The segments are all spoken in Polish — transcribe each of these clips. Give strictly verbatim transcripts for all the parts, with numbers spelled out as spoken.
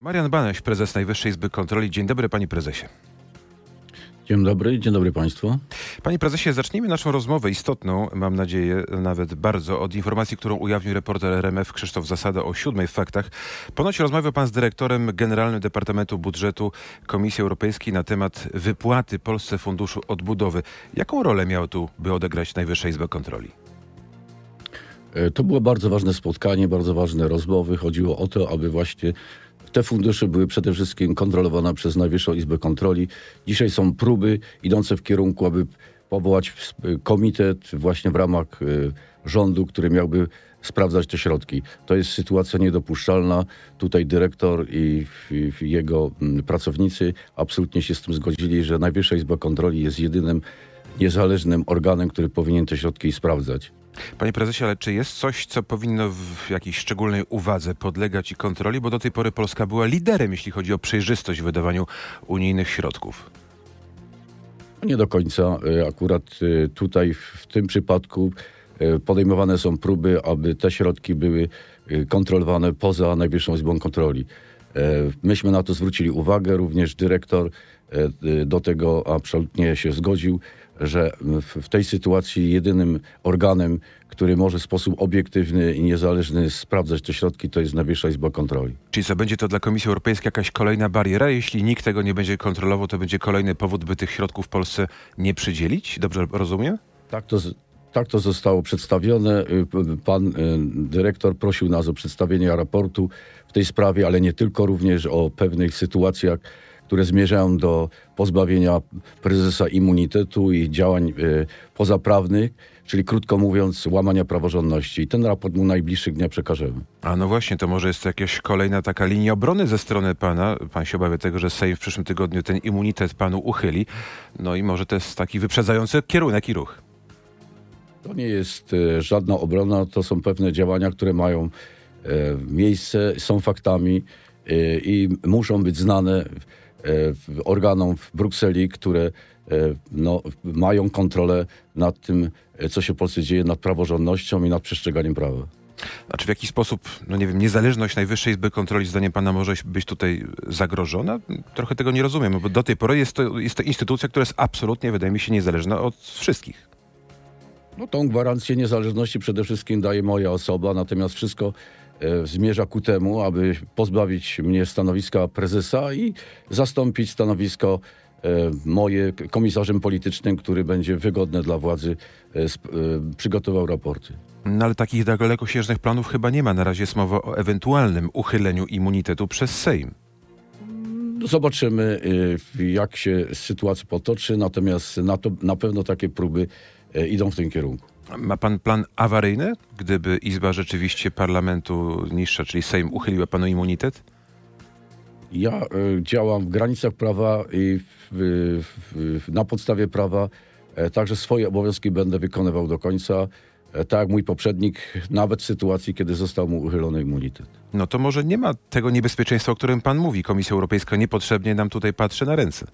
Marian Banaś, prezes Najwyższej Izby Kontroli. Dzień dobry, panie prezesie. Dzień dobry, dzień dobry państwu. Panie prezesie, zacznijmy naszą rozmowę istotną, mam nadzieję, nawet bardzo, od informacji, którą ujawnił reporter R M F Krzysztof Zasada o siódmej w faktach. Ponoć rozmawiał pan z dyrektorem Generalnym Departamentu Budżetu Komisji Europejskiej na temat wypłaty Polsce Funduszu Odbudowy. Jaką rolę miała tu, by odegrać Najwyższa Izba Kontroli? To było bardzo ważne spotkanie, bardzo ważne rozmowy. Chodziło o to, aby właśnie te fundusze były przede wszystkim kontrolowane przez Najwyższą Izbę Kontroli. Dzisiaj są próby idące w kierunku, aby powołać komitet właśnie w ramach rządu, który miałby sprawdzać te środki. To jest sytuacja niedopuszczalna. Tutaj dyrektor i jego pracownicy absolutnie się z tym zgodzili, że Najwyższa Izba Kontroli jest jedynym niezależnym organem, który powinien te środki sprawdzać. Panie prezesie, ale czy jest coś, co powinno w jakiejś szczególnej uwadze podlegać i kontroli? Bo do tej pory Polska była liderem, jeśli chodzi o przejrzystość w wydawaniu unijnych środków. Nie do końca. Akurat tutaj w tym przypadku podejmowane są próby, aby te środki były kontrolowane poza Najwyższą Izbą Kontroli. Myśmy na to zwrócili uwagę, również dyrektor do tego absolutnie się zgodził, że w tej sytuacji jedynym organem, który może w sposób obiektywny i niezależny sprawdzać te środki, to jest Najwyższa Izba Kontroli. Czyli co, będzie to dla Komisji Europejskiej jakaś kolejna bariera? Jeśli nikt tego nie będzie kontrolował, to będzie kolejny powód, by tych środków w Polsce nie przydzielić? Dobrze rozumiem? Tak to, tak to zostało przedstawione. Pan dyrektor prosił nas o przedstawienie raportu w tej sprawie, ale nie tylko, również o pewnych sytuacjach, które zmierzają do pozbawienia prezesa immunitetu i działań y, pozaprawnych, czyli krótko mówiąc łamania praworządności. I ten raport mu najbliższych dniach przekażemy. A no właśnie, to może jest to jakaś kolejna taka linia obrony ze strony pana. Pan się obawia tego, że Sejm w przyszłym tygodniu ten immunitet panu uchyli. No i może to jest taki wyprzedzający kierunek i ruch. To nie jest y, żadna obrona, to są pewne działania, które mają y, miejsce, są faktami y, i muszą być znane organom w Brukseli, które no, mają kontrolę nad tym, co się w Polsce dzieje, nad praworządnością i nad przestrzeganiem prawa. A czy w jaki sposób, no nie wiem, niezależność Najwyższej Izby Kontroli zdaniem pana może być tutaj zagrożona? Trochę tego nie rozumiem, bo do tej pory jest to, jest to instytucja, która jest absolutnie, wydaje mi się, niezależna od wszystkich. No tą gwarancję niezależności przede wszystkim daje moja osoba, natomiast wszystko e, zmierza ku temu, aby pozbawić mnie stanowiska prezesa i zastąpić stanowisko e, moje komisarzem politycznym, który będzie wygodne dla władzy, e, sp, e, przygotował raporty. No ale takich dalekosiężnych planów chyba nie ma. Na razie jest mowa o ewentualnym uchyleniu immunitetu przez Sejm. Zobaczymy, e, jak się sytuacja potoczy, natomiast na, to, na pewno takie próby e, idą w tym kierunku. Ma pan plan awaryjny, gdyby Izba rzeczywiście parlamentu niższa, czyli Sejm, uchyliła panu immunitet? Ja y, działam w granicach prawa i w, w, w, na podstawie prawa, e, także swoje obowiązki będę wykonywał do końca, e, tak jak mój poprzednik, nawet w sytuacji, kiedy został mu uchylony immunitet. No to może nie ma tego niebezpieczeństwa, o którym pan mówi. Komisja Europejska niepotrzebnie nam tutaj patrzy na ręce.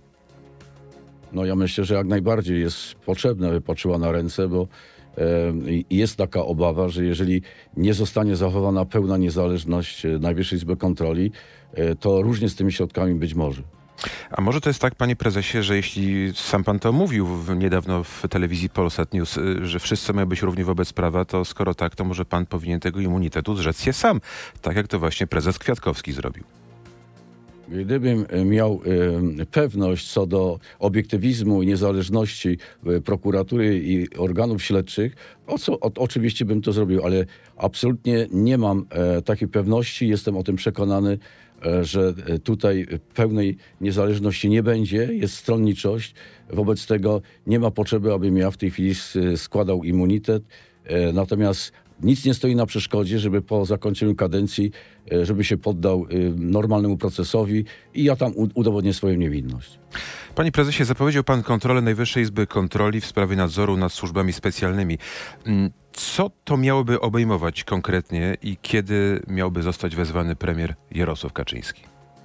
No ja myślę, że jak najbardziej jest potrzebne, aby patrzyła na ręce, bo i jest taka obawa, że jeżeli nie zostanie zachowana pełna niezależność Najwyższej Izby Kontroli, to różnie z tymi środkami być może. A może to jest tak, panie prezesie, że jeśli sam pan to mówił w, niedawno w telewizji Polsat News, że wszyscy mają być równi wobec prawa, to skoro tak, to może pan powinien tego immunitetu zrzec się sam, tak jak to właśnie prezes Kwiatkowski zrobił. Gdybym miał e, pewność co do obiektywizmu i niezależności e, prokuratury i organów śledczych, o co, o, oczywiście bym to zrobił, ale absolutnie nie mam e, takiej pewności. Jestem o tym przekonany, e, że tutaj pełnej niezależności nie będzie, jest stronniczość. Wobec tego nie ma potrzeby, abym ja w tej chwili składał immunitet. E, natomiast nic nie stoi na przeszkodzie, żeby po zakończeniu kadencji, żeby się poddał normalnemu procesowi i ja tam udowodnię swoją niewinność. Panie prezesie, zapowiedział pan kontrolę Najwyższej Izby Kontroli w sprawie nadzoru nad służbami specjalnymi. Co to miałoby obejmować konkretnie i kiedy miałby zostać wezwany premier Jarosław Kaczyński?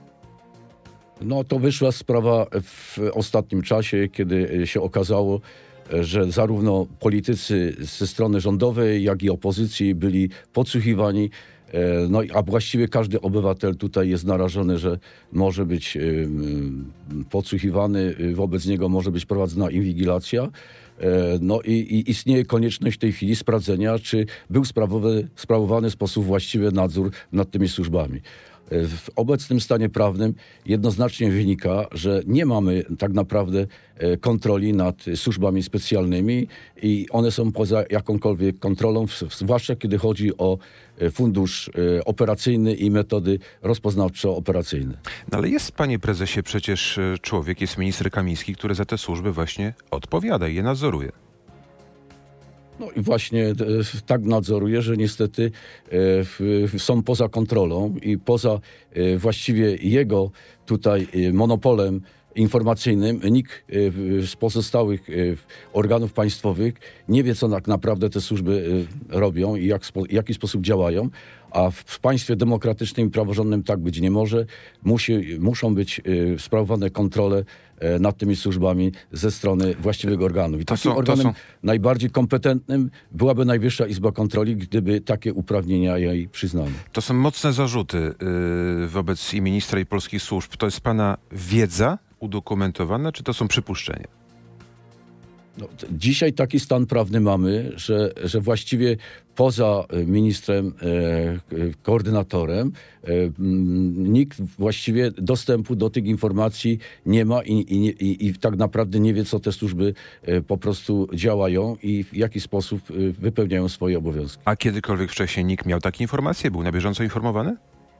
No to wyszła sprawa w ostatnim czasie, kiedy się okazało, że zarówno politycy ze strony rządowej, jak i opozycji byli podsłuchiwani No, a właściwie każdy obywatel tutaj jest narażony, że może być podsłuchiwany, wobec niego może być prowadzona inwigilacja. No i, i istnieje konieczność w tej chwili sprawdzenia, czy był sprawowany, sprawowany w sposób właściwy nadzór nad tymi służbami. W obecnym stanie prawnym jednoznacznie wynika, że nie mamy tak naprawdę kontroli nad służbami specjalnymi i one są poza jakąkolwiek kontrolą, zwłaszcza kiedy chodzi o fundusz operacyjny i metody rozpoznawczo-operacyjne. No ale jest, panie prezesie, przecież człowiek, jest minister Kamiński, który za te służby właśnie odpowiada i je nadzoruje. No i właśnie e, tak nadzoruje, że niestety e, w, są poza kontrolą i poza e, właściwie jego tutaj e, monopolem informacyjnym. Nikt e, z pozostałych e, organów państwowych nie wie, co tak naprawdę te służby e, robią i jak, w jaki sposób działają. A w, w państwie demokratycznym i praworządnym tak być nie może. Musi, muszą być e, sprawowane kontrole e, nad tymi służbami ze strony właściwego organu. I To takim są- to organem są- najbardziej kompetentnym byłaby Najwyższa Izba Kontroli, gdyby takie uprawnienia jej przyznano. To są mocne zarzuty yy, wobec i ministra, i polskich służb. To jest pana wiedza udokumentowana, czy to są przypuszczenia? No, t- dzisiaj taki stan prawny mamy, że, że właściwie poza e, ministrem, e, k- koordynatorem, e, mm, nikt właściwie dostępu do tych informacji nie ma i, i, nie- i, i tak naprawdę nie wie, co te służby e, po prostu działają i w jaki sposób e, wypełniają swoje obowiązki. A kiedykolwiek wcześniej nikt miał takie informacje? Był na bieżąco informowany?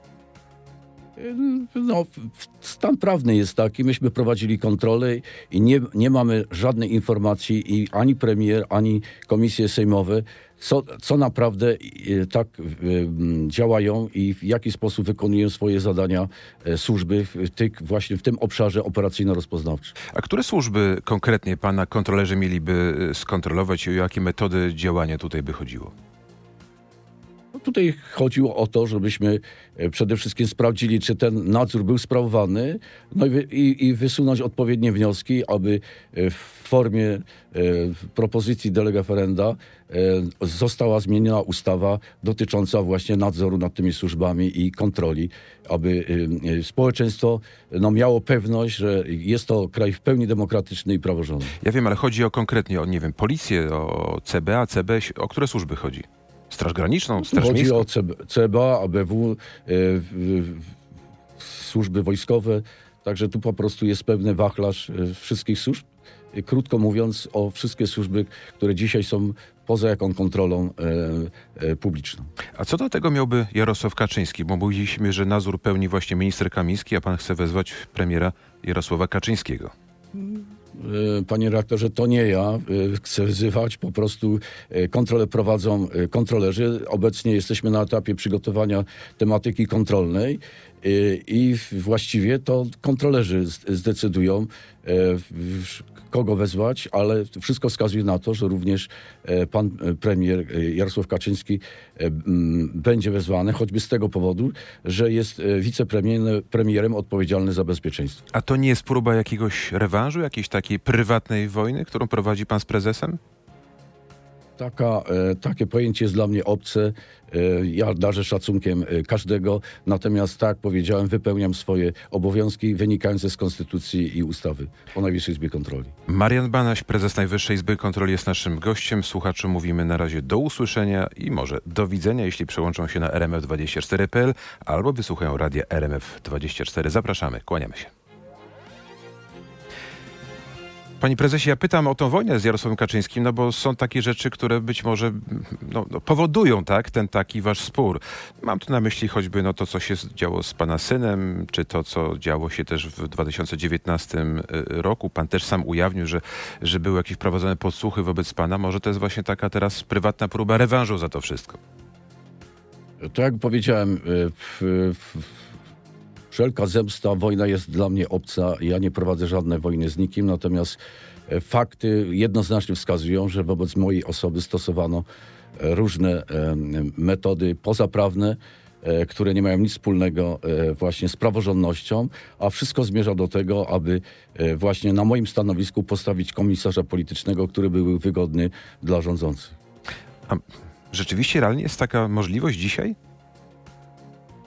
No, w- stan prawny jest taki, myśmy prowadzili kontrolę i nie, nie mamy żadnej informacji i ani premier, ani komisje sejmowe, co, co naprawdę e, tak e, m, działają i w jaki sposób wykonują swoje zadania e, służby w, tych, właśnie w tym obszarze operacyjno-rozpoznawczym. A które służby konkretnie pana kontrolerzy mieliby y, skontrolować i o jakie metody działania tutaj by chodziło? No tutaj chodziło o to, żebyśmy e, przede wszystkim sprawdzili, czy ten nadzór był sprawowany, no i, wy, i, i wysunąć odpowiednie wnioski, aby e, w formie e, propozycji de lege ferenda e, została zmieniona ustawa dotycząca właśnie nadzoru nad tymi służbami i kontroli, aby e, e, społeczeństwo no, miało pewność, że jest to kraj w pełni demokratyczny i praworządny. Ja wiem, ale chodzi o konkretnie o, nie wiem, policję, o C B A, C B, o które służby chodzi? Straż Graniczną, Straż Chodzi Miejską? o C B C B A, A B W, e, w- w- służby wojskowe. Także tu po prostu jest pewny wachlarz e, wszystkich służb. E, Krótko mówiąc, o wszystkie służby, które dzisiaj są poza jaką kontrolą e, e, publiczną. A co do tego miałby Jarosław Kaczyński? Bo mówiliśmy, że nadzór pełni właśnie minister Kamiński, a pan chce wezwać premiera Jarosława Kaczyńskiego. E, Panie redaktorze, to nie ja e, chcę wzywać, po prostu e, kontrolę prowadzą e, kontrolerzy. Obecnie jesteśmy na etapie przygotowania tematyki kontrolnej e, i właściwie to kontrolerzy z- zdecydują, e, w- kogo wezwać, ale wszystko wskazuje na to, że również e, pan e, premier e, Jarosław Kaczyński e, m, będzie wezwany, choćby z tego powodu, że jest e, wicepremierem premierem odpowiedzialny za bezpieczeństwo. A to nie jest próba jakiegoś rewanżu, jakiejś takiej prywatnej wojny, którą prowadzi pan z prezesem? Taka, e, takie pojęcie jest dla mnie obce. E, ja darzę szacunkiem e, każdego, natomiast tak jak powiedziałem, wypełniam swoje obowiązki wynikające z Konstytucji i ustawy o Najwyższej Izbie Kontroli. Marian Banaś, prezes Najwyższej Izby Kontroli, jest naszym gościem. Słuchaczom mówimy na razie do usłyszenia i może do widzenia, jeśli przełączą się na R M F dwadzieścia cztery kropka p l albo wysłuchają radia R M F dwadzieścia cztery. Zapraszamy, kłaniamy się. Panie prezesie, ja pytam o tą wojnę z Jarosławem Kaczyńskim, no bo są takie rzeczy, które być może no, no, powodują tak, ten taki wasz spór. Mam tu na myśli choćby no, to, co się działo z pana synem, czy to, co działo się też w dwa tysiące dziewiętnastym roku. Pan też sam ujawnił, że, że były jakieś prowadzone podsłuchy wobec pana. Może to jest właśnie taka teraz prywatna próba rewanżu za to wszystko. To jak powiedziałem, e, w, w, wszelka zemsta, wojna jest dla mnie obca. Ja nie prowadzę żadnej wojny z nikim, natomiast e, fakty jednoznacznie wskazują, że wobec mojej osoby stosowano e, różne e, metody pozaprawne, e, które nie mają nic wspólnego e, właśnie z praworządnością, a wszystko zmierza do tego, aby e, właśnie na moim stanowisku postawić komisarza politycznego, który był wygodny dla rządzących. A rzeczywiście realnie jest taka możliwość dzisiaj?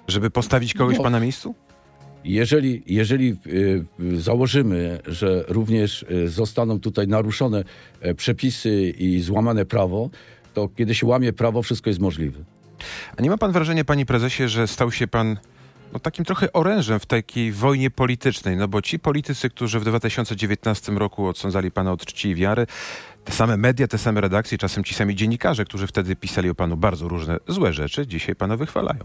Żeby postawić kogoś No. pana miejscu? Jeżeli, jeżeli y, y, założymy, że również y, zostaną tutaj naruszone y, przepisy i złamane prawo, to kiedy się łamie prawo, wszystko jest możliwe. A nie ma pan wrażenia, panie prezesie, że stał się pan no, takim trochę orężem w takiej wojnie politycznej? No bo ci politycy, którzy w dwa tysiące dziewiętnastym roku odsądzali pana od czci i wiary, te same media, te same redakcje, czasem ci sami dziennikarze, którzy wtedy pisali o panu bardzo różne złe rzeczy, dzisiaj pana wychwalają.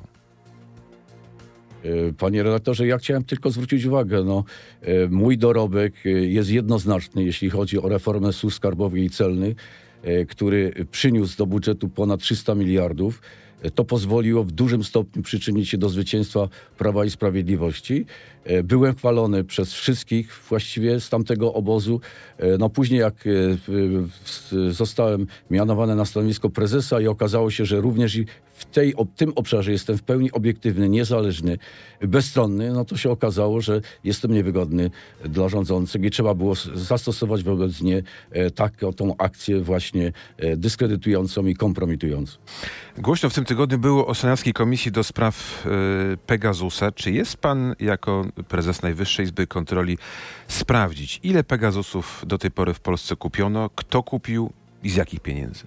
Panie redaktorze, ja chciałem tylko zwrócić uwagę, no, mój dorobek jest jednoznaczny, jeśli chodzi o reformę służb skarbowych i celnych, który przyniósł do budżetu ponad trzysta miliardów. To pozwoliło w dużym stopniu przyczynić się do zwycięstwa Prawa i Sprawiedliwości. Byłem chwalony przez wszystkich właściwie z tamtego obozu. No później jak zostałem mianowany na stanowisko prezesa i okazało się, że również i w tej, w tym obszarze jestem w pełni obiektywny, niezależny, bezstronny, no to się okazało, że jestem niewygodny dla rządzących i trzeba było zastosować wobec mnie taką tą akcję właśnie dyskredytującą i kompromitującą. Głośno w tym tygodniu było o Senackiej Komisji do spraw y, Pegasusa. Czy jest pan jako prezes Najwyższej Izby Kontroli sprawdzić, ile Pegasusów do tej pory w Polsce kupiono, kto kupił i z jakich pieniędzy?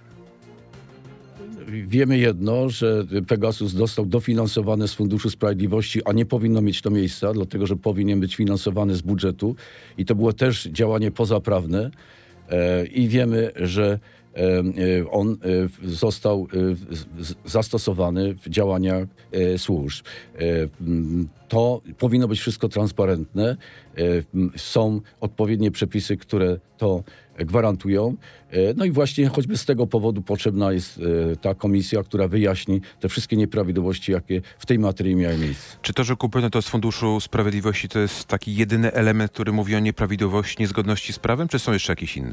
Wiemy jedno, że Pegasus został dofinansowany z Funduszu Sprawiedliwości, a nie powinno mieć to miejsca, dlatego że powinien być finansowany z budżetu i to było też działanie pozaprawne e, i wiemy, że e, on e, został e, zastosowany w działaniach e, służb. E, to powinno być wszystko transparentne. E, są odpowiednie przepisy, które to gwarantują. No i właśnie choćby z tego powodu potrzebna jest ta komisja, która wyjaśni te wszystkie nieprawidłowości, jakie w tej materii miały miejsce. Czy to, że kupiono to z Funduszu Sprawiedliwości, to jest taki jedyny element, który mówi o nieprawidłowości, niezgodności z prawem, czy są jeszcze jakieś inne?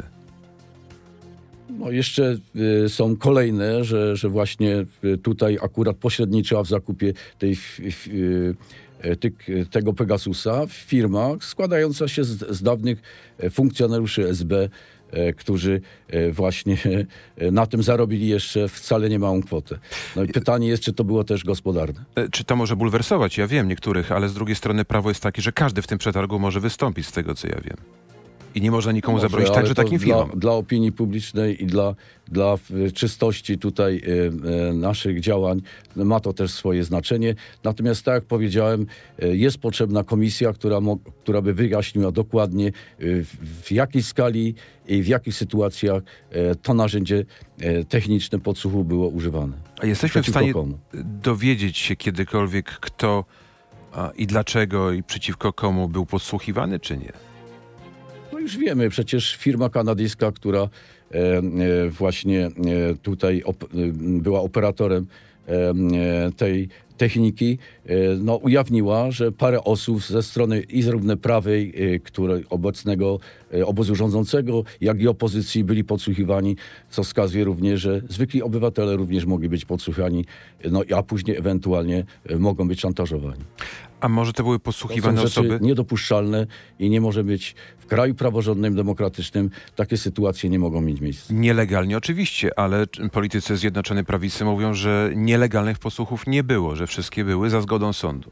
No jeszcze y, są kolejne, że, że właśnie tutaj akurat pośredniczyła w zakupie tej f, f, y, Ty, tego Pegasusa firma składająca się z, z dawnych funkcjonariuszy S B, którzy właśnie na tym zarobili jeszcze wcale nie małą kwotę. No i pytanie jest, czy to było też gospodarne. Czy to może bulwersować? Ja wiem niektórych, ale z drugiej strony prawo jest takie, że każdy w tym przetargu może wystąpić, z tego co ja wiem. I nie można nikomu Może, zabronić, także takim dla, firmom. Dla opinii publicznej i dla, dla czystości tutaj e, naszych działań ma to też swoje znaczenie. Natomiast tak jak powiedziałem, e, jest potrzebna komisja, która, mo, która by wyjaśniła dokładnie e, w, w jakiej skali i w jakich sytuacjach e, to narzędzie e, techniczne podsłuchu było używane. A jesteśmy w stanie komu? dowiedzieć się kiedykolwiek, kto a, i dlaczego i przeciwko komu był podsłuchiwany, czy nie? No już wiemy, przecież firma kanadyjska, która e, e, właśnie e, tutaj op, e, była operatorem e, tej techniki, e, no ujawniła, że parę osób ze strony i zarówno prawej, e, której obecnego e, obozu rządzącego, jak i opozycji byli podsłuchiwani, co wskazuje również, że zwykli obywatele również mogli być podsłuchani, no a później ewentualnie e, mogą być szantażowani. A może to były podsłuchiwane To są rzeczy osoby? niedopuszczalne i nie może być w kraju praworządnym, demokratycznym, takie sytuacje nie mogą mieć miejsca. Nielegalnie oczywiście, ale politycy Zjednoczonej Prawicy mówią, że nielegalnych podsłuchów nie było, że wszystkie były za zgodą sądu.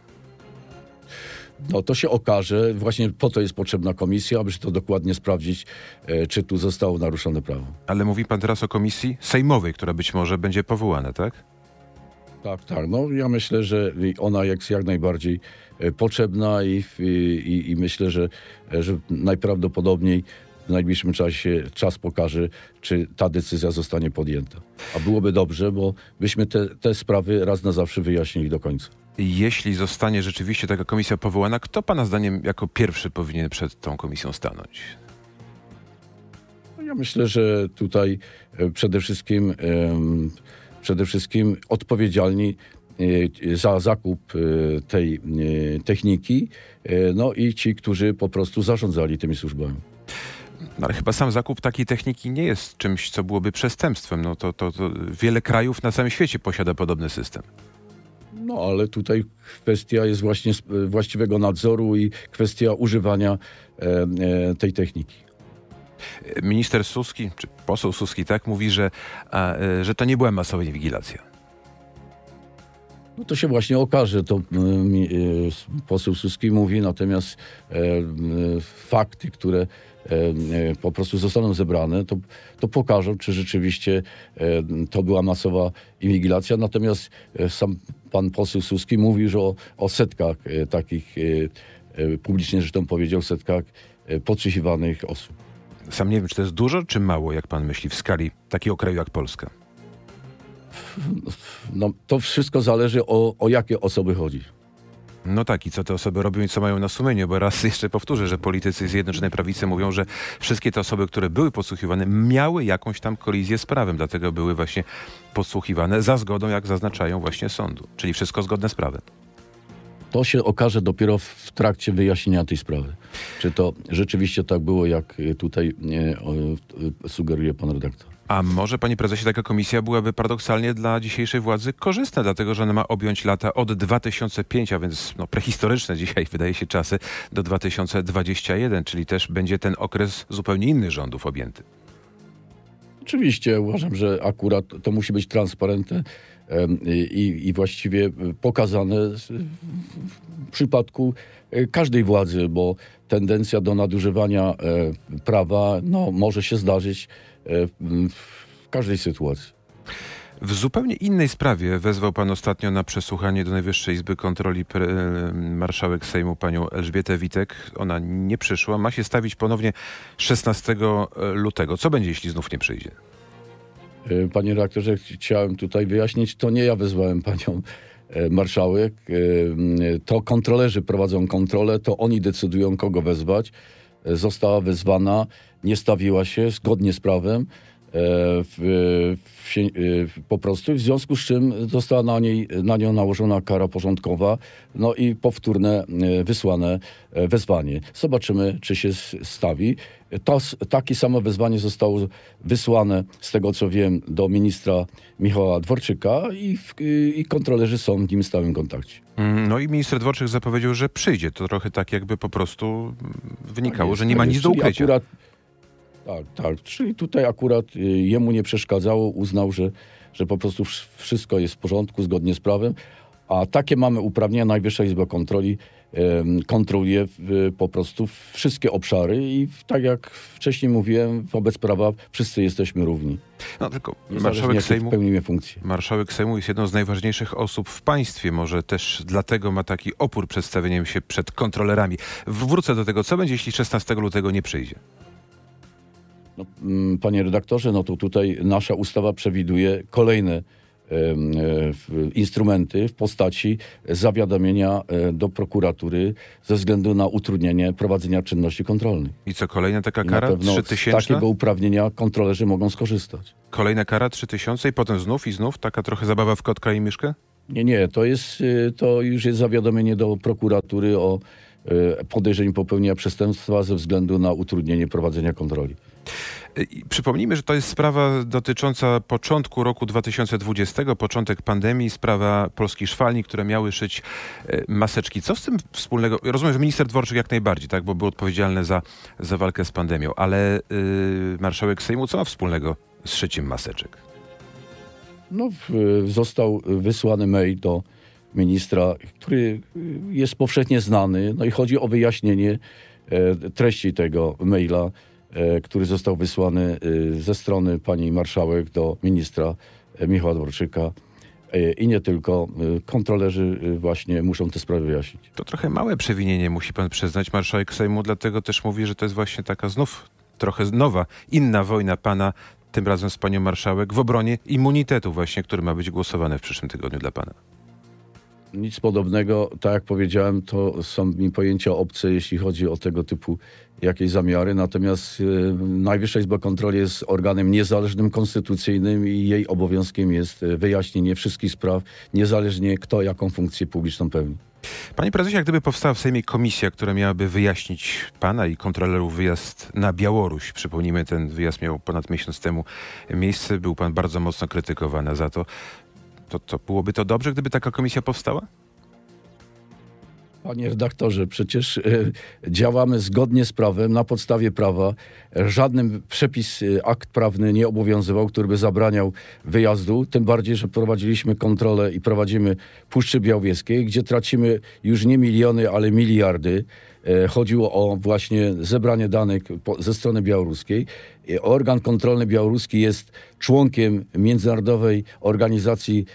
No to się okaże, właśnie po to jest potrzebna komisja, aby to dokładnie sprawdzić, e, czy tu zostało naruszone prawo. Ale mówi pan teraz o komisji sejmowej, która być może będzie powołana, tak? Tak, tak. No ja myślę, że ona jest jak najbardziej e, potrzebna i, i, i myślę, że, że najprawdopodobniej w najbliższym czasie czas pokaże, czy ta decyzja zostanie podjęta. A byłoby dobrze, bo byśmy te, te sprawy raz na zawsze wyjaśnili do końca. Jeśli zostanie rzeczywiście taka komisja powołana, kto pana zdaniem jako pierwszy powinien przed tą komisją stanąć? No ja myślę, że tutaj e, przede wszystkim e, przede wszystkim odpowiedzialni e, za zakup e, tej e, techniki, e, no i ci, którzy po prostu zarządzali tymi służbami. No, ale chyba sam zakup takiej techniki nie jest czymś, co byłoby przestępstwem. No to, to, to wiele krajów na całym świecie posiada podobny system. No ale tutaj kwestia jest właśnie właściwego nadzoru i kwestia używania e, e, tej techniki. Minister Suski, czy poseł Suski, tak, mówi, że, a, że to nie była masowa inwigilacja. No to się właśnie okaże, to mi poseł Suski mówi, natomiast e, e, fakty, które e, e, po prostu zostaną zebrane, to, to pokażą, czy rzeczywiście e, to była masowa inwigilacja. Natomiast e, sam pan poseł Suski mówił, że o, o setkach e, takich, e, e, publicznie zresztą powiedział, setkach e, podsłuchiwanych osób. Sam nie wiem, czy to jest dużo, czy mało, jak pan myśli, w skali takiego kraju jak Polska? No, to wszystko zależy o, o jakie osoby chodzi. No tak, i co te osoby robią i co mają na sumieniu, bo raz jeszcze powtórzę, że politycy Zjednoczonej Prawicy mówią, że wszystkie te osoby, które były podsłuchiwane, miały jakąś tam kolizję z prawem, dlatego były właśnie podsłuchiwane za zgodą, jak zaznaczają właśnie sądu. Czyli wszystko zgodne z prawem. To się okaże dopiero w trakcie wyjaśnienia tej sprawy. Czy to rzeczywiście tak było, jak tutaj e, o, sugeruje pan redaktor. A może, panie prezesie, taka komisja byłaby paradoksalnie dla dzisiejszej władzy korzystna, dlatego że ona ma objąć lata od dwa tysiące piątego, a więc no, prehistoryczne dzisiaj wydaje się czasy, do dwa tysiące dwudziestego pierwszego, czyli też będzie ten okres zupełnie innych rządów objęty. Oczywiście uważam, że akurat to musi być transparentne i, i właściwie pokazane w przypadku każdej władzy, bo tendencja do nadużywania prawa no, może się zdarzyć w każdej sytuacji. W zupełnie innej sprawie wezwał pan ostatnio na przesłuchanie do Najwyższej Izby Kontroli pre- marszałek Sejmu panią Elżbietę Witek. Ona nie przyszła. Ma się stawić ponownie szesnastego lutego. Co będzie, jeśli znów nie przyjdzie? Panie redaktorze, chciałem tutaj wyjaśnić, to nie ja wezwałem panią marszałek. To kontrolerzy prowadzą kontrolę, to oni decydują, kogo wezwać. Została wezwana, nie stawiła się zgodnie z prawem. W, w, po prostu, w związku z czym została na, niej, na nią nałożona kara porządkowa, no i powtórne wysłane wezwanie. Zobaczymy, czy się stawi. To, takie samo wezwanie zostało wysłane, z tego co wiem, do ministra Michała Dworczyka i, i kontrolerzy są w nim w stałym kontakcie. No i minister Dworczyk zapowiedział, że przyjdzie. To trochę tak jakby po prostu wynikało, jest, że nie ma nic do ukrycia. Akurat, tak, tak. Czyli tutaj akurat jemu nie przeszkadzało, uznał, że, że po prostu wszystko jest w porządku, zgodnie z prawem, a takie mamy uprawnienia. Najwyższa Izba Kontroli um, kontroluje w, po prostu wszystkie obszary i tak jak wcześniej mówiłem, wobec prawa wszyscy jesteśmy równi. No tylko marszałek Sejmu, pełnimy funkcję. marszałek Sejmu jest jedną z najważniejszych osób w państwie. Może też dlatego ma taki opór przedstawieniem się przed kontrolerami. Wrócę do tego, co będzie, jeśli szesnastego lutego nie przyjdzie. No, panie redaktorze, no to tutaj nasza ustawa przewiduje kolejne e, e, instrumenty w postaci zawiadomienia e, do prokuratury ze względu na utrudnienie prowadzenia czynności kontrolnych. I co, kolejna taka I kara? na pewno trzy z tysiące? takiego uprawnienia kontrolerzy mogą skorzystać. Kolejna kara trzy tysiące i potem znów i znów? Taka trochę zabawa w kotka i myszkę? Nie, nie, to jest, to już jest zawiadomienie do prokuratury o e, podejrzeniu popełnienia przestępstwa ze względu na utrudnienie prowadzenia kontroli. I przypomnijmy, że to jest sprawa dotycząca początku roku dwa tysiące dwudziestego, początek pandemii, sprawa polskich szwalni, które miały szyć maseczki. Co z tym wspólnego? Rozumiem, że minister Dworczyk jak najbardziej, tak, bo był odpowiedzialny za, za walkę z pandemią, ale yy, marszałek Sejmu co ma wspólnego z szyciem maseczek? No, w, został wysłany mail do ministra, który jest powszechnie znany, no i chodzi o wyjaśnienie e, treści tego maila, który został wysłany ze strony pani marszałek do ministra Michała Dworczyka i nie tylko. Kontrolerzy właśnie muszą te sprawy wyjaśnić. To trochę małe przewinienie, musi pan przyznać, marszałek Sejmu, dlatego też mówi, że to jest właśnie taka znów trochę nowa, inna wojna pana, tym razem z panią marszałek, w obronie immunitetu właśnie, który ma być głosowany w przyszłym tygodniu dla pana. Nic podobnego, tak jak powiedziałem, to są mi pojęcia obce, jeśli chodzi o tego typu jakieś zamiary. Natomiast y, Najwyższa Izba Kontroli jest organem niezależnym, konstytucyjnym i jej obowiązkiem jest wyjaśnienie wszystkich spraw, niezależnie kto jaką funkcję publiczną pełni. Panie prezesie, jak gdyby powstała w Sejmie komisja, która miałaby wyjaśnić pana i kontrolerów wyjazd na Białoruś. Przypomnijmy, ten wyjazd miał ponad miesiąc temu miejsce. Był pan bardzo mocno krytykowany za to. To, to byłoby to dobrze, gdyby taka komisja powstała? Panie redaktorze, przecież e, działamy zgodnie z prawem, na podstawie prawa. Żaden przepis, e, akt prawny nie obowiązywał, który by zabraniał wyjazdu. Tym bardziej, że prowadziliśmy kontrolę i prowadzimy w Puszczy Białowieskiej, gdzie tracimy już nie miliony, ale miliardy. E, chodziło o właśnie zebranie danych po, ze strony białoruskiej. E, organ kontrolny białoruski jest członkiem międzynarodowej organizacji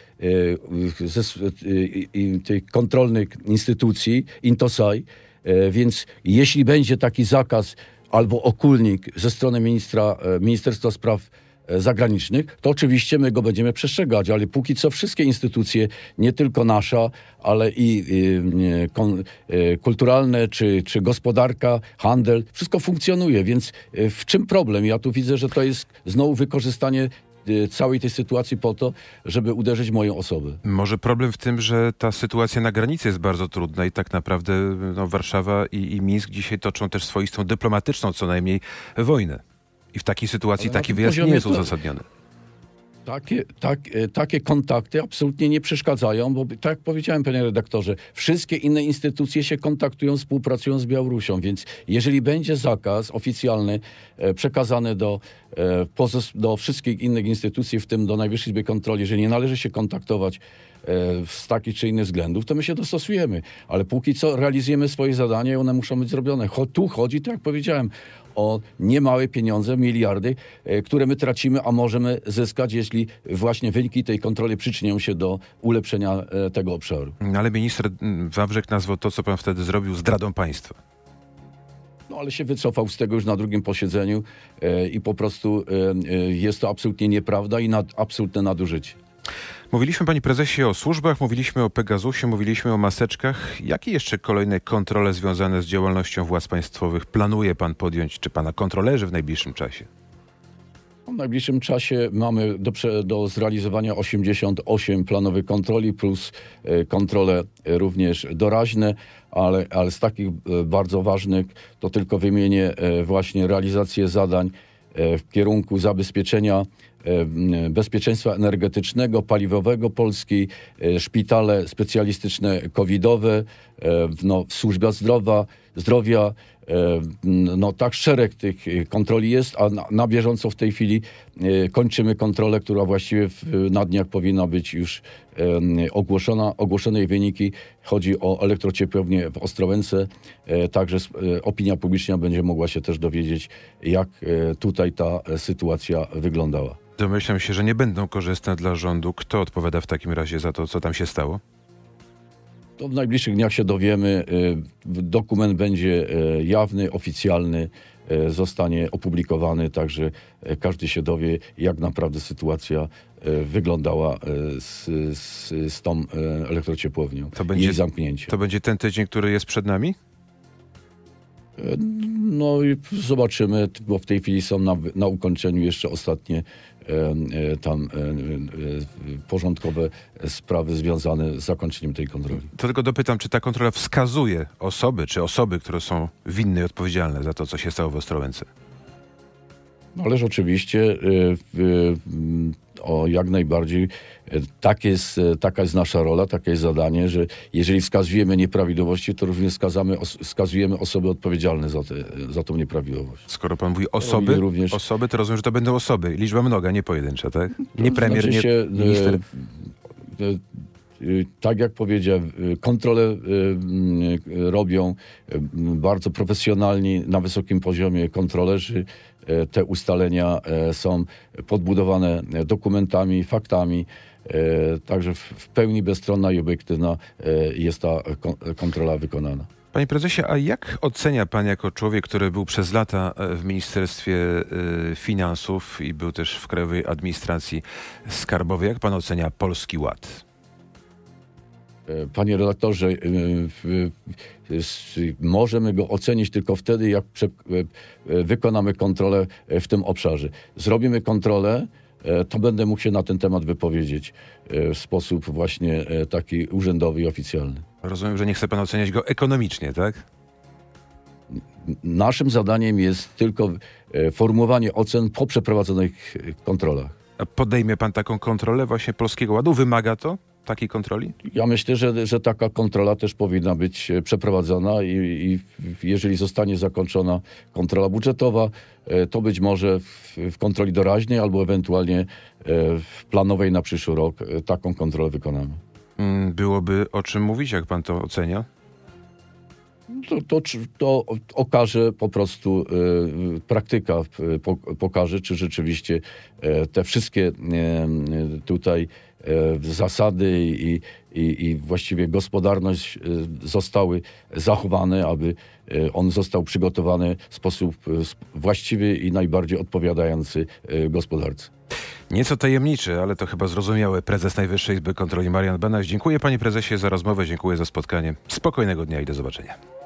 e, ze, e, tych kontrolnych instytucji, Intosai, e, więc jeśli będzie taki zakaz albo okulnik ze strony ministra, e, Ministerstwa Spraw Zagranicznych, to oczywiście my go będziemy przestrzegać, ale póki co wszystkie instytucje, nie tylko nasza, ale i y, kon, y, kulturalne, czy, czy gospodarka, handel, wszystko funkcjonuje, więc y, w czym problem? Ja tu widzę, że to jest znowu wykorzystanie y, całej tej sytuacji po to, żeby uderzyć moją osobę. Może problem w tym, że ta sytuacja na granicy jest bardzo trudna i tak naprawdę no, Warszawa i, i Mińsk dzisiaj toczą też swoistą dyplomatyczną co najmniej wojnę. I w takiej sytuacji taki wyjazd nie jest uzasadniony. Takie, tak, takie kontakty absolutnie nie przeszkadzają, bo tak jak powiedziałem, panie redaktorze, wszystkie inne instytucje się kontaktują, współpracują z Białorusią, więc jeżeli będzie zakaz oficjalny e, przekazany do, e, pozos- do wszystkich innych instytucji, w tym do Najwyższej Izby Kontroli, że nie należy się kontaktować e, z takich czy innych względów, to my się dostosujemy. Ale póki co realizujemy swoje zadania i one muszą być zrobione. Cho- tu chodzi, tak jak powiedziałem, o niemałe pieniądze, miliardy, e, które my tracimy, a możemy zyskać, jeśli właśnie wyniki tej kontroli przyczynią się do ulepszenia e, tego obszaru. Ale minister Wawrzyk nazwał to, co pan wtedy zrobił, zdradą państwa. No ale się wycofał z tego już na drugim posiedzeniu e, i po prostu e, e, jest to absolutnie nieprawda i nad, absolutne nadużycie. Mówiliśmy, panie prezesie, o służbach, mówiliśmy o Pegasusie, mówiliśmy o maseczkach. Jakie jeszcze kolejne kontrole związane z działalnością władz państwowych planuje pan podjąć, czy pana kontrolerzy w najbliższym czasie? W najbliższym czasie mamy do, prze- do zrealizowania osiemdziesiąt osiem planowych kontroli plus e, kontrole e, również doraźne, ale, ale z takich e, bardzo ważnych to tylko wymienię e, właśnie realizację zadań e, w kierunku zabezpieczenia e, bezpieczeństwa energetycznego, paliwowego Polski, e, szpitale specjalistyczne covidowe, e, no, służba zdrowia, zdrowia e, no tak szereg tych kontroli jest, a na, na bieżąco w tej chwili e, kończymy kontrolę, która właściwie w, na dniach powinna być już e, ogłoszona. Ogłoszone jej wyniki. Chodzi o elektrociepłownię w Ostrołęce. E, także e, opinia publiczna będzie mogła się też dowiedzieć, jak e, tutaj ta e, sytuacja wyglądała. Domyślam się, że nie będą korzystne dla rządu. Kto odpowiada w takim razie za to, co tam się stało? To w najbliższych dniach się dowiemy. Y, Dokument będzie y, jawny, oficjalny, y, zostanie opublikowany, także y, każdy się dowie, jak naprawdę sytuacja y, wyglądała y, z, z, z tą y, elektrociepłownią To i będzie- jej zamknięciem. To będzie ten tydzień, który jest przed nami? No i zobaczymy, bo w tej chwili są na, na ukończeniu jeszcze ostatnie e, e, tam e, e, porządkowe sprawy związane z zakończeniem tej kontroli. To tylko dopytam, czy ta kontrola wskazuje osoby, czy osoby, które są winne i odpowiedzialne za to, co się stało w Ostrołęce? Ależ oczywiście y, y, o jak najbardziej y, tak jest, y, taka jest nasza rola, takie jest zadanie, że jeżeli wskazujemy nieprawidłowości, to również wskazamy, os, wskazujemy osoby odpowiedzialne za, te, za tą nieprawidłowość. Skoro pan mówi osoby, również- osoby, to rozumiem, że to będą osoby. Liczba mnoga, nie pojedyncza, tak? Nie premier, Znaczy nie się, minister. e, e, e, tak jak powiedziałem, e, kontrole e, m, e, robią e, m, bardzo profesjonalni, na wysokim poziomie kontrolerzy. E, Te ustalenia e, są podbudowane e, dokumentami, faktami. E, Także w w pełni bezstronna i obiektywna e, jest ta kon- kontrola wykonana. Panie prezesie, a jak ocenia pan jako człowiek, który był przez lata e, w Ministerstwie e, Finansów i był też w Krajowej Administracji Skarbowej, jak pan ocenia Polski Ład? E, Panie redaktorze, e, w- s- możemy go ocenić tylko wtedy, jak prze, e, e, wykonamy kontrolę e, w tym obszarze. Zrobimy kontrolę, e, to będę mógł się na ten temat wypowiedzieć e, w sposób właśnie e, taki urzędowy i oficjalny. Rozumiem, że nie chce pan oceniać go ekonomicznie, tak? Naszym zadaniem jest tylko e, formułowanie ocen po przeprowadzonych e, kontrolach. A podejmie pan taką kontrolę właśnie Polskiego Ładu? Wymaga to takiej kontroli? Ja myślę, że, że taka kontrola też powinna być przeprowadzona i, i jeżeli zostanie zakończona kontrola budżetowa, to być może w, w kontroli doraźnej albo ewentualnie w planowej na przyszły rok taką kontrolę wykonamy. Byłoby o czym mówić, jak pan to ocenia? To, to, to okaże po prostu e, praktyka, e, po, pokaże, czy rzeczywiście e, te wszystkie e, tutaj e, zasady i, i, i właściwie gospodarność e, zostały zachowane, aby e, on został przygotowany w sposób e, właściwy i najbardziej odpowiadający e, gospodarce. Nieco tajemniczy, ale to chyba zrozumiałe. Prezes Najwyższej Izby Kontroli Marian Banaś. Dziękuję panie prezesie za rozmowę, dziękuję za spotkanie. Spokojnego dnia i do zobaczenia.